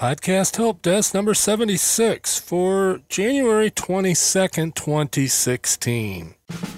Podcast Help Desk number 76 for January 22nd, 2016.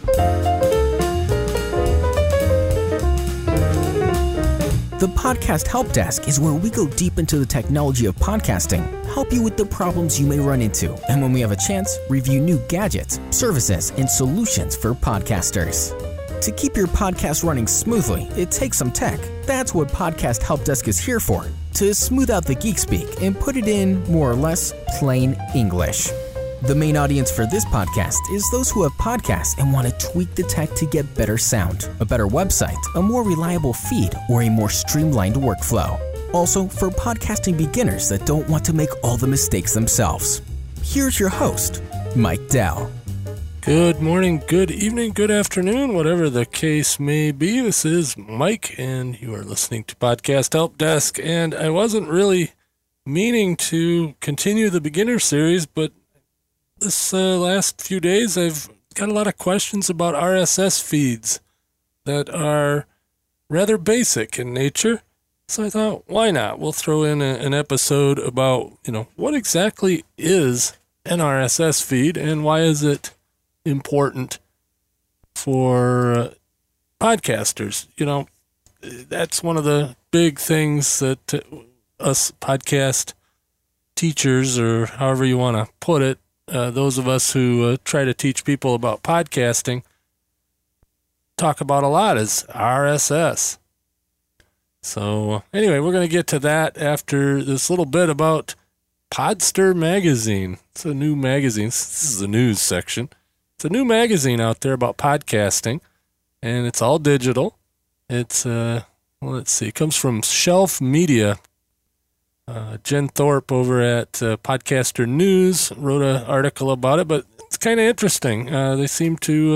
The Podcast Help Desk is where we go deep into the technology of podcasting, help you with the problems you may run into, and when we have a chance, review new gadgets, services, and solutions for podcasters. To keep your podcast running smoothly, it takes some tech. That's what Podcast Help Desk is here for, to smooth out the geek speak and put it in, more or less, plain English. The main audience for this podcast is those who have podcasts and want to tweak the tech to get better sound, a better website, a more reliable feed, or a more streamlined workflow. Also, for podcasting beginners that don't want to make all the mistakes themselves. Here's your host, Mike Dell. Good morning, good evening, good afternoon, whatever the case may be. This is Mike, and you are listening to Podcast Help Desk. And I wasn't really meaning to continue the beginner series, but this last few days I've got a lot of questions about RSS feeds that are rather basic in nature. So I thought, why not? We'll throw in an episode about, what exactly is an RSS feed and why is it important for podcasters. That's one of the big things that us podcast teachers, or however you want to put it, those of us who try to teach people about podcasting, talk about a lot is RSS. So anyway, we're going to get to that after this little bit about Podster Magazine. It's a new magazine. This is the news section. It's a new magazine out there about podcasting, and it's all digital. It's, let's see, it comes from Shelf Media. Jen Thorpe over at Podcaster News wrote an article about it, but it's kind of interesting. They seem to,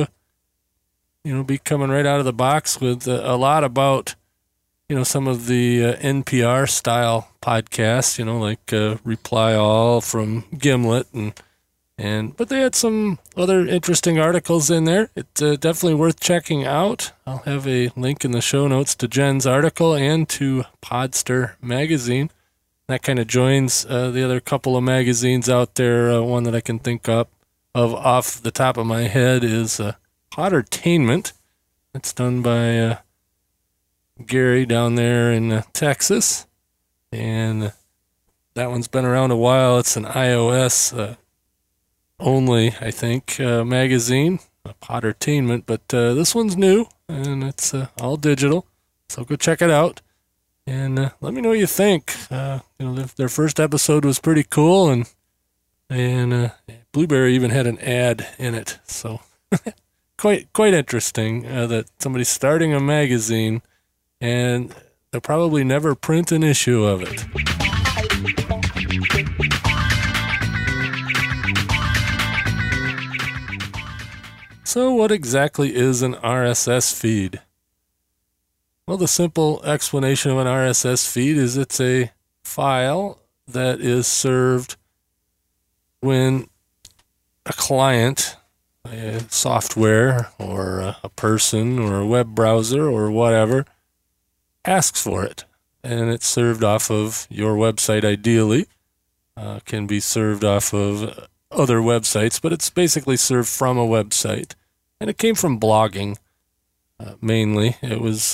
be coming right out of the box with a lot about, some of the NPR style podcasts, like Reply All from Gimlet but they had some other interesting articles in there. It's definitely worth checking out. I'll have a link in the show notes to Jen's article and to Podster Magazine. That kind of joins the other couple of magazines out there. One that I can think of off the top of my head is Poddertainment. It's done by Gary down there in Texas. And that one's been around a while. It's an iOS only, I think, magazine, Poddertainment, but this one's new, and it's all digital, so go check it out, and let me know what you think. Their first episode was pretty cool, and Blueberry even had an ad in it, so quite interesting that somebody's starting a magazine, and they'll probably never print an issue of it. So what exactly is an RSS feed? Well, the simple explanation of an RSS feed is it's a file that is served when a client, a software or a person or a web browser or whatever, asks for it. And it's served off of your website ideally. Can be served off of other websites, but it's basically served from a website. And it came from blogging, mainly. It was,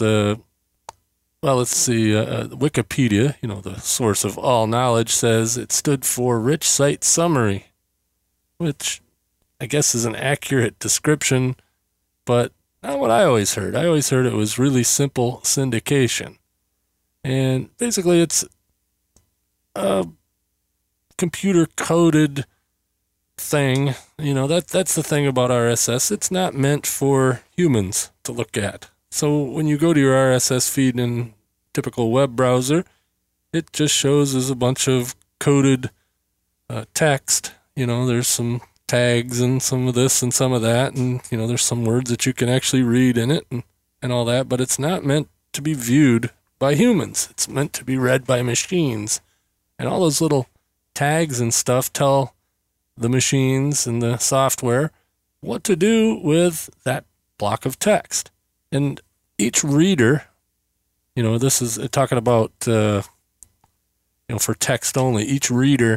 Wikipedia, the source of all knowledge, says it stood for Rich Site Summary, which I guess is an accurate description, but not what I always heard. I always heard it was really simple syndication. And basically it's a computer-coded thing. That's the thing about RSS. It's not meant for humans to look at. So when you go to your RSS feed in typical web browser, it just shows as a bunch of coded text. There's some tags and some of this and some of that, and there's some words that you can actually read in it and all that, but it's not meant to be viewed by humans. It's meant to be read by machines. And all those little tags and stuff tell the machines and the software what to do with that block of text. And each reader, this is talking about for text only. Each reader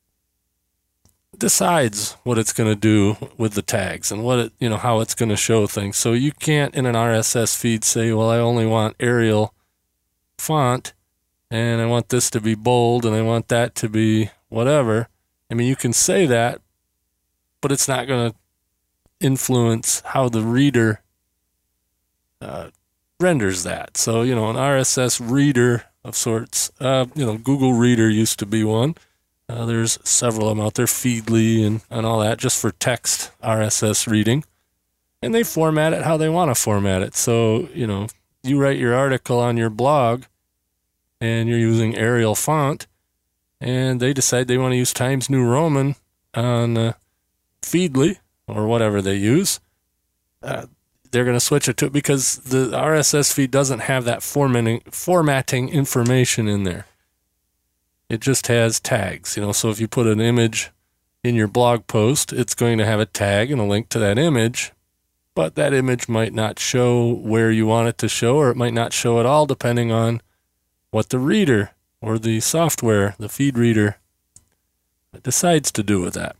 decides what it's going to do with the tags and how it's going to show things. So you can't in an RSS feed say, well, I only want Arial font and I want this to be bold and I want that to be whatever. I mean, you can say that, but it's not going to influence how the reader renders that. So, an RSS reader of sorts, Google Reader used to be one. There's several of them out there, Feedly and all that, just for text RSS reading. And they format it how they want to format it. So, you write your article on your blog and you're using Arial font, and they decide they want to use Times New Roman on Feedly or whatever they use. They're going to switch it to it because the RSS feed doesn't have that formatting information in there. It just has tags, so if you put an image in your blog post, it's going to have a tag and a link to that image, but that image might not show where you want it to show, or it might not show at all depending on what the reader or the software, the feed reader, decides to do with that.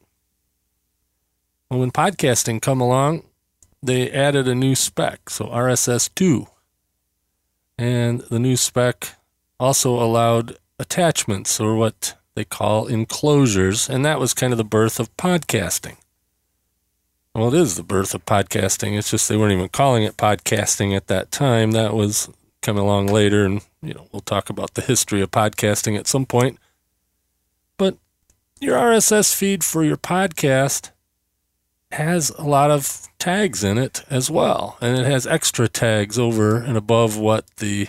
Well, when podcasting come along, they added a new spec, so RSS2. And the new spec also allowed attachments, or what they call enclosures, and that was kind of the birth of podcasting. Well, it is the birth of podcasting. It's just they weren't even calling it podcasting at that time. That was coming along later, and we'll talk about the history of podcasting at some point. But your RSS feed for your podcast has a lot of tags in it as well, and it has extra tags over and above what the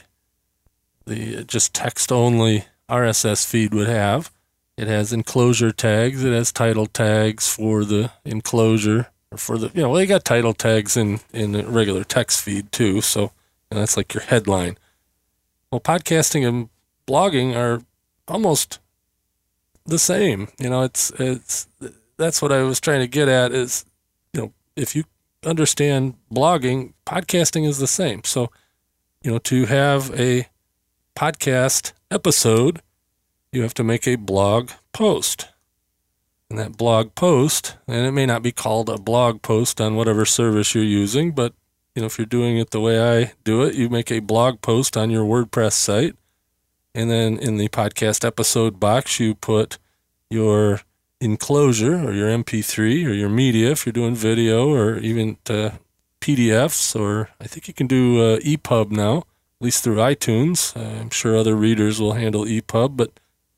just text only RSS feed would have. It has enclosure tags, it has title tags for the enclosure, or for the they got title tags in the regular text feed too, so that's like your headline. Well, podcasting and blogging are almost the same. It's that's what I was trying to get at is, if you understand blogging, podcasting is the same. So, to have a podcast episode, you have to make a blog post. And that blog post, and it may not be called a blog post on whatever service you're using, but, if you're doing it the way I do it, you make a blog post on your WordPress site. And then in the podcast episode box, you put your enclosure or your MP3 or your media if you're doing video, or even PDFs, or I think you can do EPUB now, at least through iTunes. I'm sure other readers will handle EPUB, but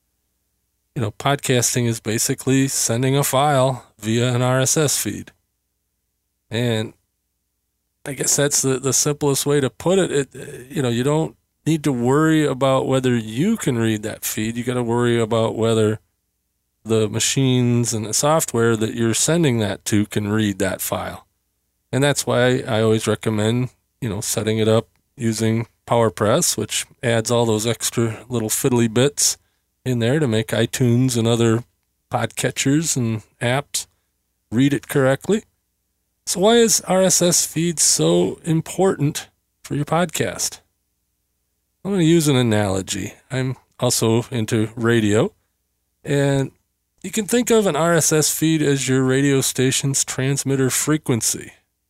podcasting is basically sending a file via an RSS feed. And I guess that's the simplest way to put it. You don't need to worry about whether you can read that feed. You got to worry about whether the machines and the software that you're sending that to can read that file. And that's why I always recommend, setting it up using PowerPress, which adds all those extra little fiddly bits in there to make iTunes and other podcatchers and apps read it correctly. So why is RSS feed so important for your podcast? I'm going to use an analogy. I'm also into radio, and you can think of an RSS feed as your radio station's transmitter frequency.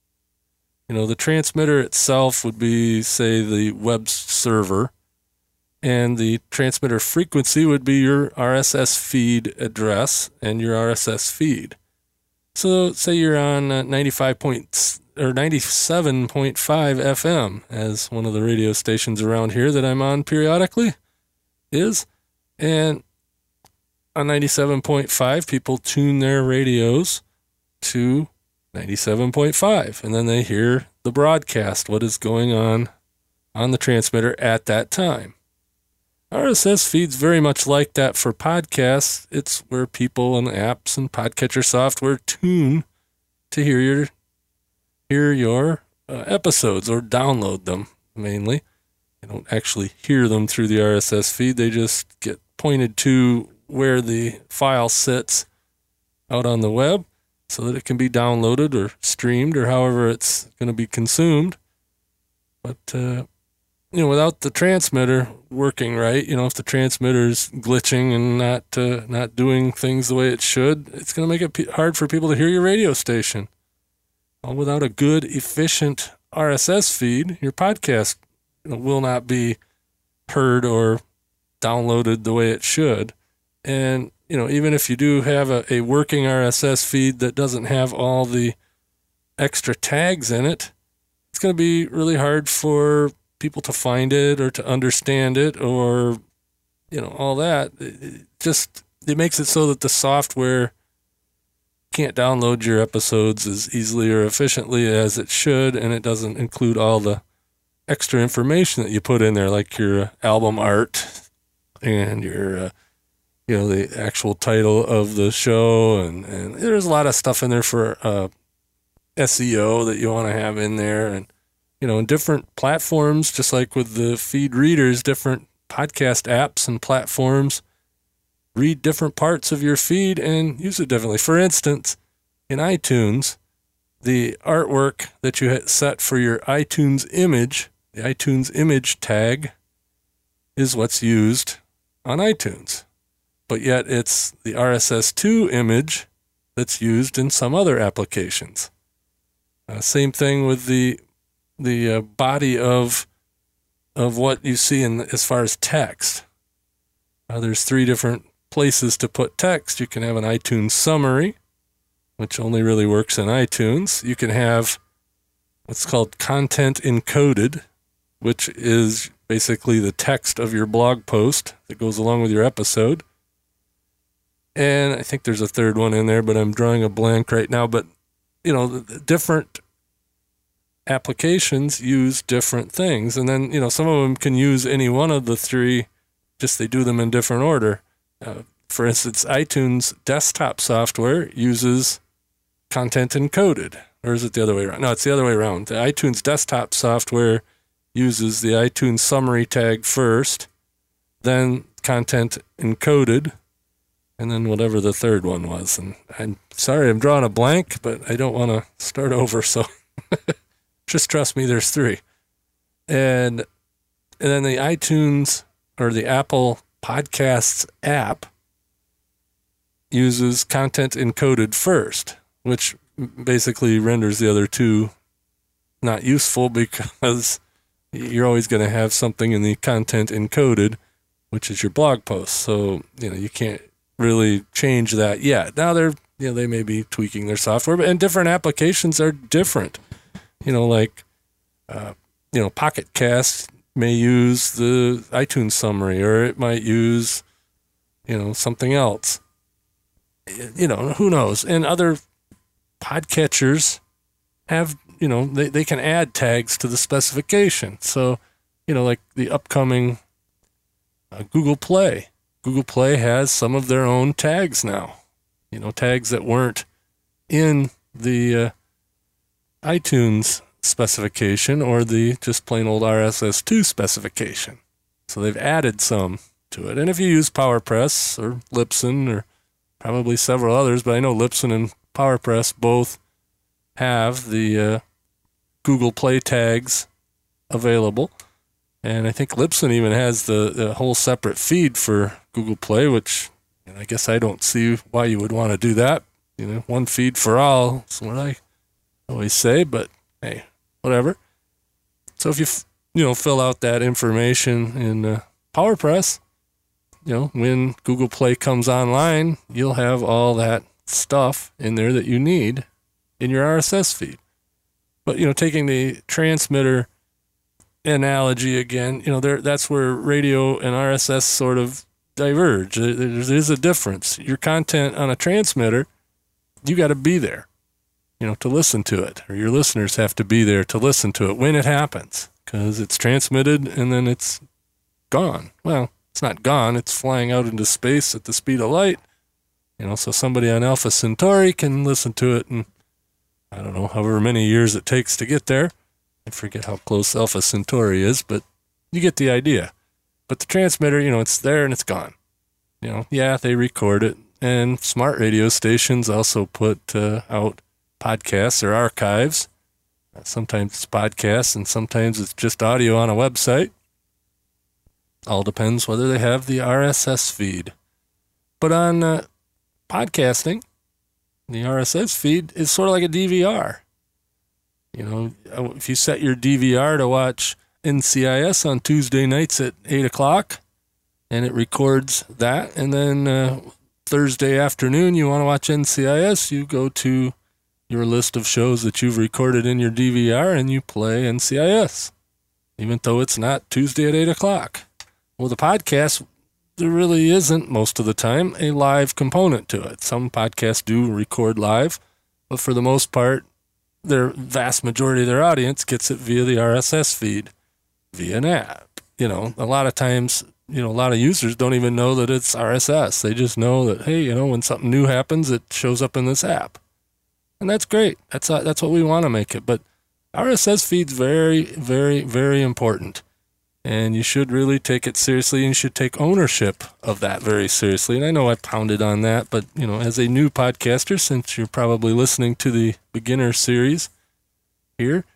The transmitter itself would be, say, the web server, and the transmitter frequency would be your RSS feed address and your RSS feed. So say you're on 97.5 FM, as one of the radio stations around here that I'm on periodically is, and on 97.5, people tune their radios to 97.5, and then they hear the broadcast, what is going on the transmitter at that time. RSS feed's very much like that for podcasts. It's where people and apps and podcatcher software tune to hear your episodes, or download them mainly. They don't actually hear them through the RSS feed. They just get pointed to where the file sits out on the web so that it can be downloaded or streamed or however it's going to be consumed. But without the transmitter working right, if the transmitter's glitching and not doing things the way it should, it's going to make it hard for people to hear your radio station. Well, without a good, efficient RSS feed, your podcast will not be heard or downloaded the way it should. And, even if you do have a working RSS feed that doesn't have all the extra tags in it, it's going to be really hard for people to find it or to understand it or, all that. It makes it so that the software can't download your episodes as easily or efficiently as it should, and it doesn't include all the extra information that you put in there, like your album art and your, the actual title of the show, and there's a lot of stuff in there for SEO that you want to have in there, and in different platforms, just like with the feed readers, different podcast apps and platforms read different parts of your feed and use it differently. For instance, in iTunes, the artwork that you had set for your iTunes image, the iTunes image tag, is what's used on iTunes. But yet it's the RSS2 image that's used in some other applications. Same thing with the body of what you see as far as text. There's 3 different places to put text. You can have an iTunes summary, which only really works in iTunes. You can have what's called content encoded, which is basically the text of your blog post that goes along with your episode. And I think there's a third one in there, but I'm drawing a blank right now. But, the different applications use different things. And then, some of them can use any one of the 3, just they do them in different order. For instance, iTunes desktop software uses content encoded. Or is it the other way around? No, it's the other way around. The iTunes desktop software uses the iTunes summary tag first, then content encoded, and then whatever the third one was. And I'm sorry, I'm drawing a blank, but I don't want to start over, so just trust me, there's 3. And then the iTunes or the Apple Podcasts app uses content encoded first, which basically renders the other 2 not useful because you're always going to have something in the content encoded, which is your blog post. So, you can't really change that yet. Now they may be tweaking their software, and different applications are different. Pocket Cast may use the iTunes summary, or it might use, something else. Who knows? And other podcatchers have, they can add tags to the specification. So, like the upcoming Google Play. Google Play has some of their own tags now. Tags that weren't in the iTunes specification or the just plain old RSS2 specification. So they've added some to it. And if you use PowerPress or Libsyn or probably several others, but I know Libsyn and PowerPress both have the Google Play tags available. And I think Libsyn even has the whole separate feed for Google Play, which I guess I don't see why you would want to do that. One feed for all is what I always say, but hey, whatever. So if you fill out that information in PowerPress, when Google Play comes online, you'll have all that stuff in there that you need in your RSS feed. But, taking the transmitter analogy again, that's where radio and RSS sort of diverge. There's a difference. Your content on a transmitter, you got to be there, to listen to it, or your listeners have to be there to listen to it when it happens, because it's transmitted and then it's gone. Well, it's not gone. It's flying out into space at the speed of light. So somebody on Alpha Centauri can listen to it in, I don't know, however many years it takes to get there. I forget how close Alpha Centauri is, but you get the idea. But the transmitter, it's there and it's gone. They record it. And smart radio stations also put out podcasts or archives. Sometimes it's podcasts and sometimes it's just audio on a website. All depends whether they have the RSS feed. But on podcasting, the RSS feed is sort of like a DVR. If you set your DVR to watch NCIS on Tuesday nights at 8 o'clock, and it records that, and then Thursday afternoon you want to watch NCIS, you go to your list of shows that you've recorded in your DVR and you play NCIS, even though it's not Tuesday at 8 o'clock. Well, the podcast, there really isn't, most of the time, a live component to it. Some podcasts do record live, but for the most part, their vast majority of their audience gets it via the RSS feed, via an app. A lot of times, a lot of users don't even know that it's RSS. They just know that, hey, when something new happens, it shows up in this app. And that's great. That's what we want to make it. But RSS feed's very, very, very important. And you should really take it seriously, and you should take ownership of that very seriously. And I know I pounded on that, but, as a new podcaster, since you're probably listening to the beginner series here,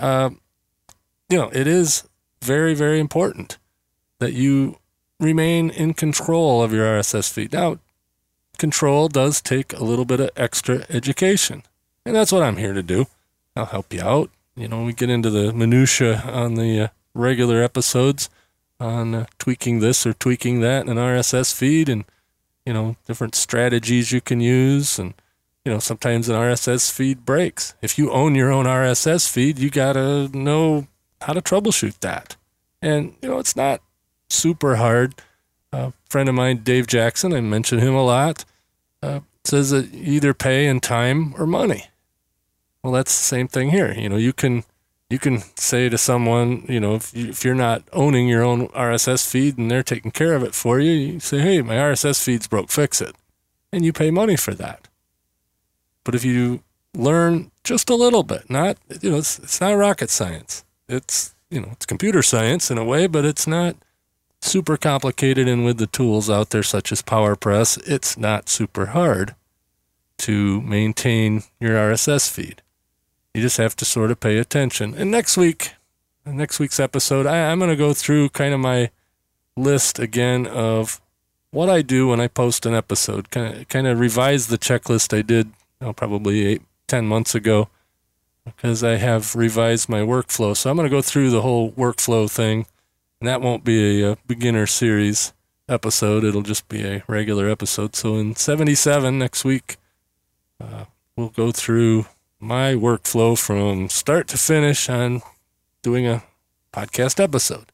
it is very, very important that you remain in control of your RSS feed. Now, control does take a little bit of extra education, and that's what I'm here to do. I'll help you out. We get into the minutia on the regular episodes on tweaking this or tweaking that in an RSS feed, and different strategies you can use. And sometimes an RSS feed breaks. If you own your own RSS feed, you gotta know how to troubleshoot that. And it's not super hard. A friend of mine, Dave Jackson, I mention him a lot, says that you either pay in time or money. Well, that's the same thing here. You can say to someone, if you're not owning your own RSS feed and they're taking care of it for you, you say, hey, my RSS feed's broke, fix it. And you pay money for that. But if you learn just a little bit, it's not rocket science. It's computer science in a way, but it's not super complicated. And with the tools out there, such as PowerPress, it's not super hard to maintain your RSS feed. You just have to sort of pay attention. And next week's episode, I'm going to go through kind of my list again of what I do when I post an episode. Kind of revise the checklist I did probably 10 months ago, because I have revised my workflow. So I'm going to go through the whole workflow thing, and that won't be a beginner series episode. It'll just be a regular episode. So in 77 next week, we'll go through my workflow from start to finish on doing a podcast episode.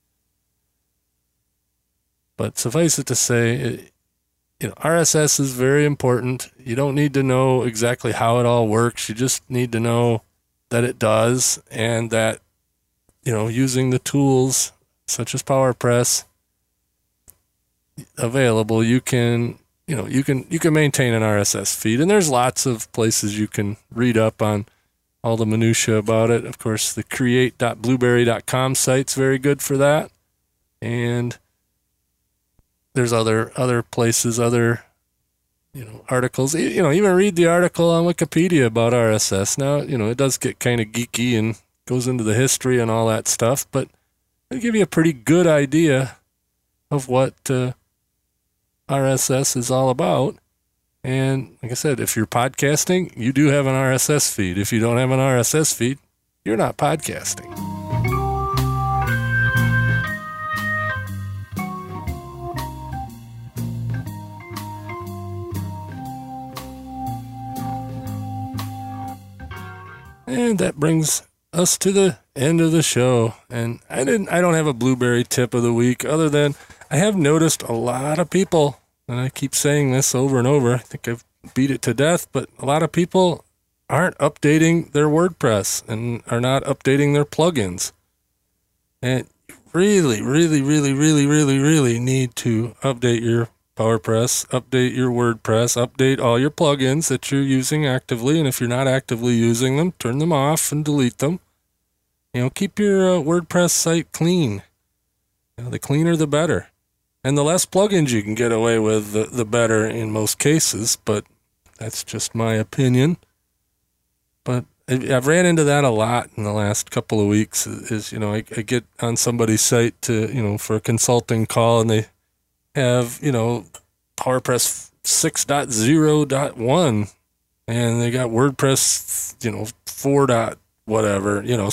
But suffice it to say, RSS is very important. You don't need to know exactly how it all works. You just need to know that it does, and that, using the tools such as PowerPress available, you can maintain an RSS feed. And there's lots of places you can read up on all the minutia about it. Of course, the create.blueberry.com site's very good for that. And there's other places, articles. Even read the article on Wikipedia about RSS. Now, it does get kind of geeky and goes into the history and all that stuff, but it'll give you a pretty good idea of what RSS is all about. And like I said, if you're podcasting, you do have an RSS feed. If you don't have an RSS feed, you're not podcasting. And that brings us to the end of the show. And I don't have a blueberry tip of the week, other than I have noticed a lot of people, and I keep saying this over and over, I think I've beat it to death, but a lot of people aren't updating their WordPress and are not updating their plugins. And you really, really, really, really, really, really need to update your PowerPress, update your WordPress, update all your plugins that you're using actively. And if you're not actively using them, turn them off and delete them. Keep your WordPress site clean. The cleaner, the better. And the less plugins you can get away with, the better in most cases. But that's just my opinion. But I've ran into that a lot in the last couple of weeks. Is I get on somebody's site to for a consulting call, and they have PowerPress 6.0.1, and they got WordPress 4. Whatever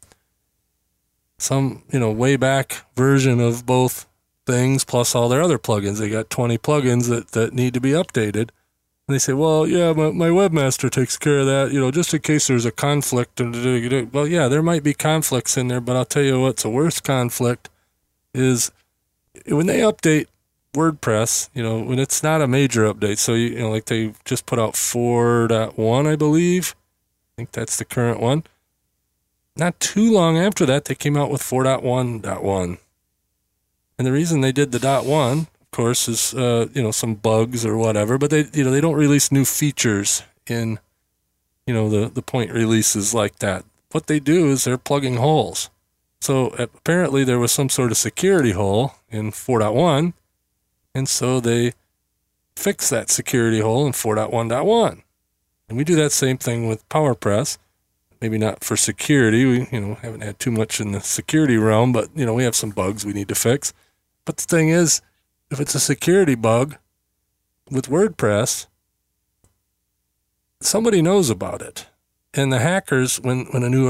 some way back version of both things plus all their other plugins. They got 20 plugins that need to be updated. And they say, well, yeah, my webmaster takes care of that, just in case there's a conflict. Well, yeah, there might be conflicts in there, but I'll tell you what's a worse conflict is when they update WordPress, when it's not a major update. So, like they just put out 4.1, I believe. I think that's the current one. Not too long after that, they came out with 4.1.1. And the reason they did the .1, of course, is some bugs or whatever, but they don't release new features in the point releases like that. What they do is they're plugging holes. So apparently there was some sort of security hole in 4.1, and so they fixed that security hole in 4.1.1. And we do that same thing with PowerPress. Maybe not for security. We haven't had too much in the security realm, but we have some bugs we need to fix. But the thing is, if it's a security bug with WordPress, somebody knows about it. And the hackers, when a new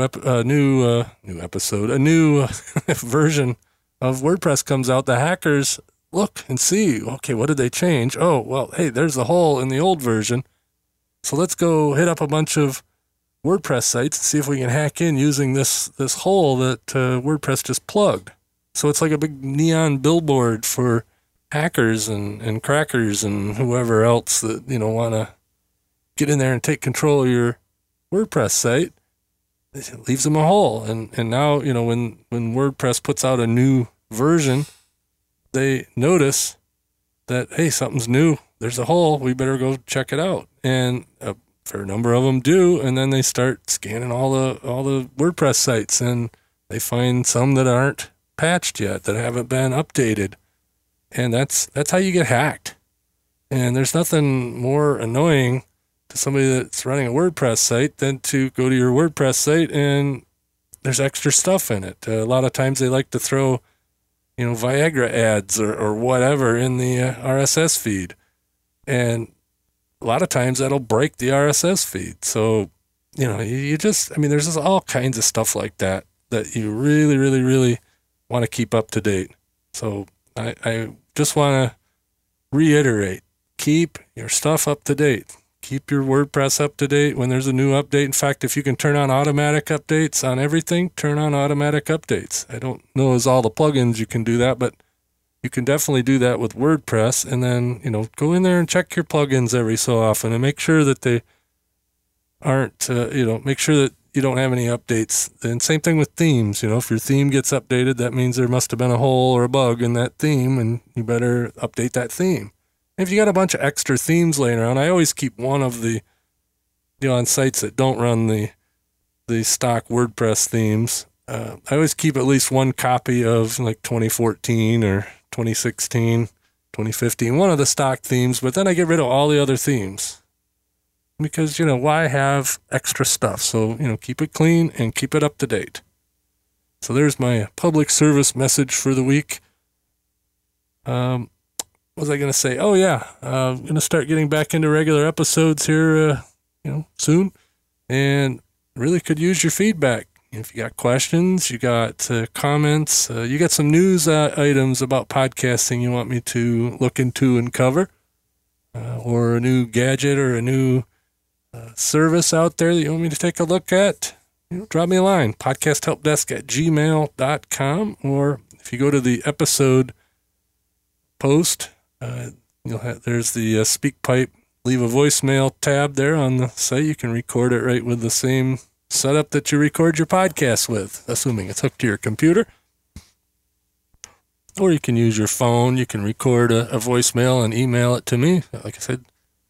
version of WordPress comes out, the hackers look and see, okay, what did they change? Oh, well, hey, there's a hole in the old version. So let's go hit up a bunch of WordPress sites and see if we can hack in using this hole that WordPress just plugged. So it's like a big neon billboard for hackers and crackers and whoever else that want to get in there and take control of your WordPress site. It leaves them a hole. And now when WordPress puts out a new version, they notice that, hey, something's new. There's a hole. We better go check it out. And a fair number of them do, and then they start scanning all the WordPress sites, and they find some that aren't patched yet, that haven't been updated, and that's how you get hacked. And there's nothing more annoying to somebody that's running a WordPress site than to go to your WordPress site and there's extra stuff in it. A lot of times they like to throw Viagra ads or whatever in the RSS feed, and a lot of times that'll break the RSS feed. So, there's just all kinds of stuff like that you really, really, really want to keep up to date. So I just want to reiterate, keep your stuff up to date. Keep your WordPress up to date when there's a new update. In fact, if you can turn on automatic updates on everything, turn on automatic updates. I don't know as all the plugins you can do that, but you can definitely do that with WordPress, and then, go in there and check your plugins every so often and make sure that they aren't, make sure that you don't have any updates. And same thing with themes. If your theme gets updated, that means there must have been a hole or a bug in that theme, and you better update that theme. If you got a bunch of extra themes laying around, I always keep one of the, on sites that don't run the stock WordPress themes, I always keep at least one copy of like 2014 or 2016, 2015, one of the stock themes, but then I get rid of all the other themes because, why have extra stuff? So, keep it clean and keep it up to date. So there's my public service message for the week. What was I going to say? Oh yeah. I'm going to start getting back into regular episodes here, soon, and really could use your feedback. If you got questions, you got comments, you got some news items about podcasting you want me to look into and cover, or a new gadget or a new service out there that you want me to take a look at, drop me a line, podcasthelpdesk@gmail.com, or if you go to the episode post, there's the SpeakPipe leave a voicemail tab there on the site. You can record it right with the same setup that you record your podcast with, assuming it's hooked to your computer. Or you can use your phone. You can record a voicemail and email it to me. Like I said,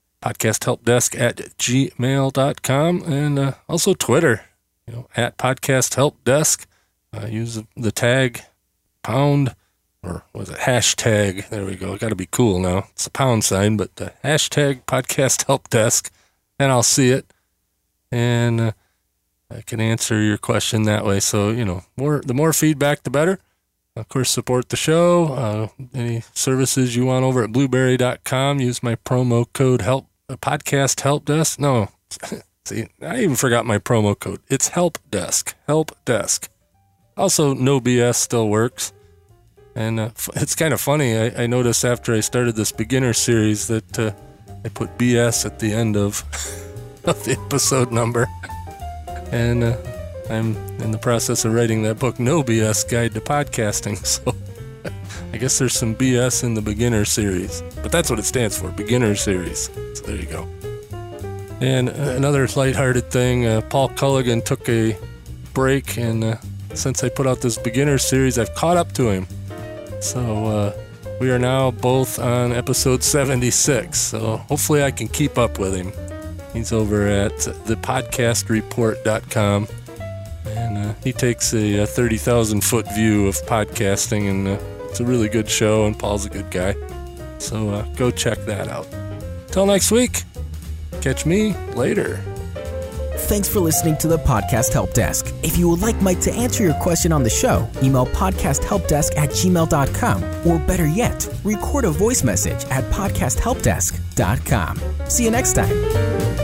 podcasthelpdesk@gmail.com, and also Twitter, at podcasthelpdesk. Use the tag pound, or was it hashtag? There we go. Got to be cool now. It's a pound sign, but hashtag podcasthelpdesk, and I'll see it. And I can answer your question that way. So, the more feedback, the better. Of course, support the show. Any services you want over at blueberry.com, use my promo code podcast help desk. No, see, I even forgot my promo code. It's help desk. Also, no BS still works. And it's kind of funny. I noticed after I started this beginner series that I put BS at the end of the episode number. And I'm in the process of writing that book, No BS Guide to Podcasting. So I guess there's some BS in the beginner series. But that's what it stands for, beginner series. So there you go. And another lighthearted thing, Paul Culligan took a break. And since I put out this beginner series, I've caught up to him. So we are now both on episode 76. So hopefully I can keep up with him. He's over at thepodcastreport.com, and he takes a 30,000-foot view of podcasting, and it's a really good show, and Paul's a good guy. So go check that out. Till next week, catch me later. Thanks for listening to the Podcast Help Desk. If you would like Mike to answer your question on the show, email podcasthelpdesk@gmail.com, or better yet, record a voice message at podcasthelpdesk.com. See you next time.